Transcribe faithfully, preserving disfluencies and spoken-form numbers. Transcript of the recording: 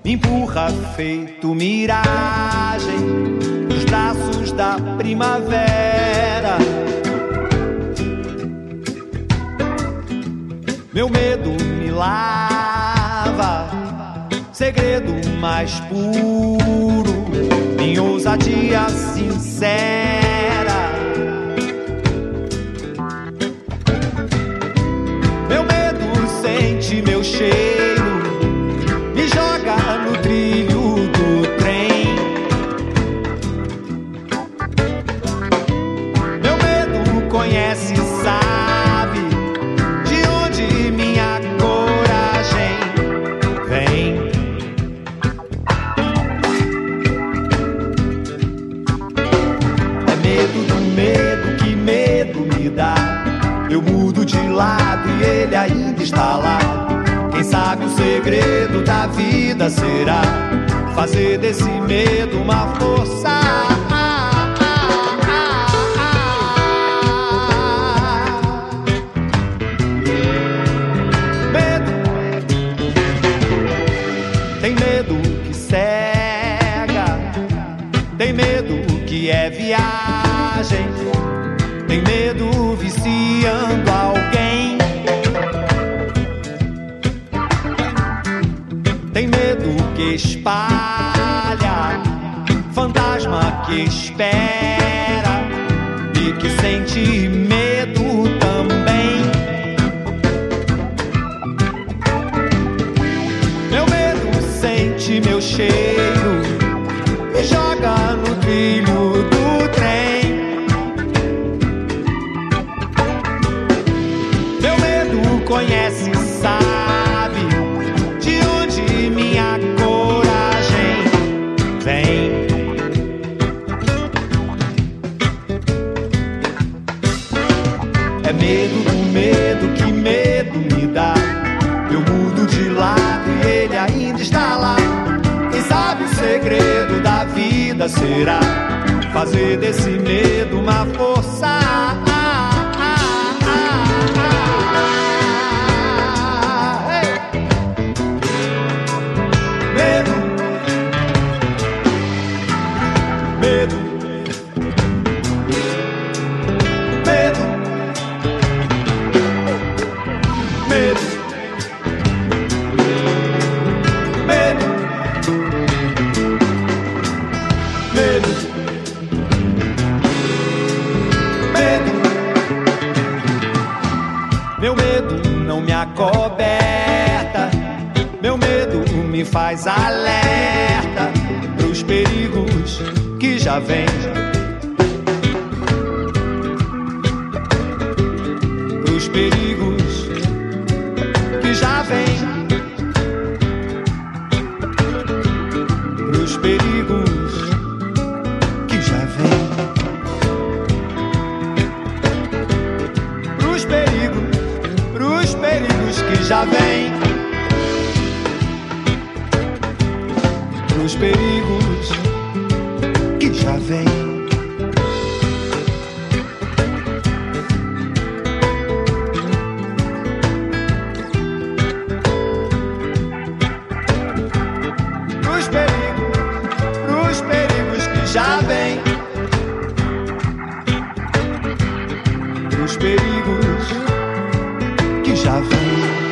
empurra feito miragem nos braços da primavera. Meu medo me lava, segredo mais puro, minha ousadia sincera. Meu medo sente meu cheiro, me joga no trilho do trem. Meu medo conhece, sabe de onde minha coragem vem. É medo do medo, que medo me dá. Eu mudo de lado e ele ainda está lá. Quem sabe o segredo da vida será fazer desse medo uma força. Medo tem medo que cega, tem medo que é viagem, tem medo viciando alguém, tem medo que espalha, fantasma que espera e que sente medo também. Meu medo sente meu cheiro, me joga no trilho do trem. Conhece, sabe de onde minha coragem vem. É medo do medo, que medo me dá. Eu mudo de lado e ele ainda está lá. Quem sabe o segredo da vida será fazer desse medo uma força. Medo, medo, medo, medo, medo, medo. Meu medo não me acoberta, meu medo me faz alerta pros perigos que já vem, pros perigos que já vem, pros perigos que já vem, pros perigos, pros perigos que já vem, pros perigos que já vem. Pros perigos, pros perigos que já vem, pros perigos que já vem.